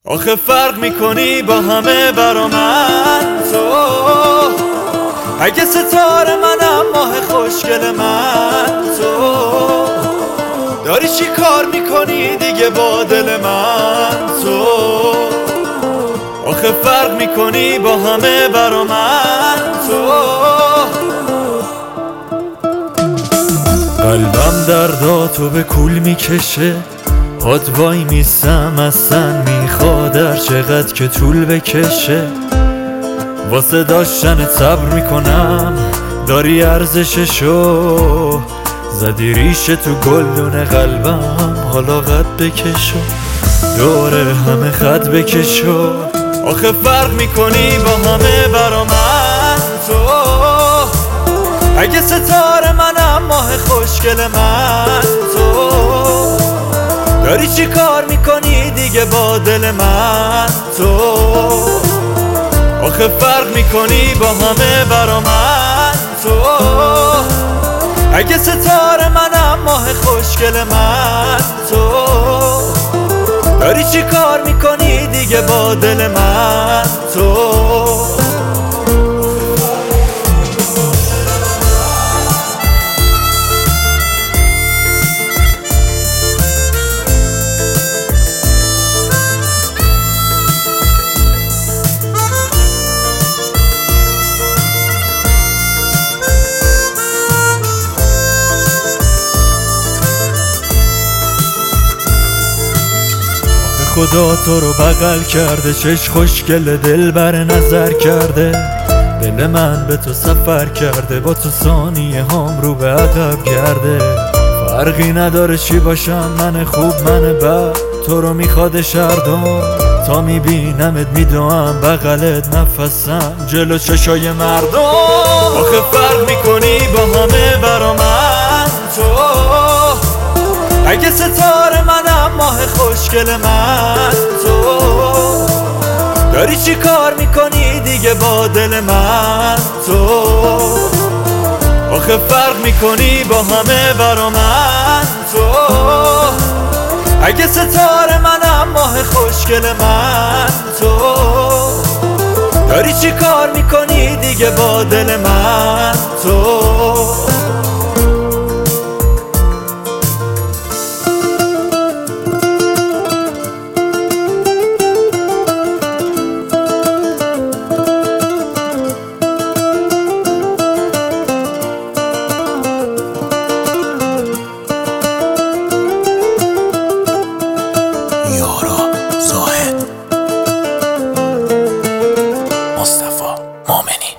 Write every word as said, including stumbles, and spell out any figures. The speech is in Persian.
آخه فرق میکنی با همه برا من تو، اگه ستاره منم ماه خوشگل من تو، داری چی کار میکنی دیگه با دل من تو، آخه فرق میکنی با همه برا من تو. قلبم درداتو به کول میکشه، پاد وای میستم اصلا میخواد هر چقدر که طول بکشه، واسه داشتن صبر میکنم داری ارزششو، زدی ریشه تو گلدون قلبم حالا قد بکشو، دوره همه خط بکشو، آخه فرق میکنی با همه برا من تو، اگه ستاره منم ماه خوشگل من تو، داری چی کار میکنی دیگه با دل من تو، آخه فرق میکنی با همه برا من تو، اگه ستاره منم ماه خوشگل من تو، داری چی کار میکنی دیگه با دل من تو. خدا تو رو بغل کرده، چش خوشگل دل بر نظر کرده، دل من به تو سفر کرده، با تو ثانیه هم رو به عقب کرده، فرقی نداره چی باشم من خوب من بد، تو رو میخواد شردم تا میبینمت میدوام بغلت نفسم جلو چشای مردم، آخه فرق میکنی با همه برا من تو، اگه ستاره منم ماه خوشگل من تو، داری چی کار میکنی دیگه با دل من تو، آخه فرق میکنی با همه برا من تو، اگه ستاره منم ماه خوشگل من تو، داری چی کار میکنی دیگه با دل من تو. مصطفی مومنی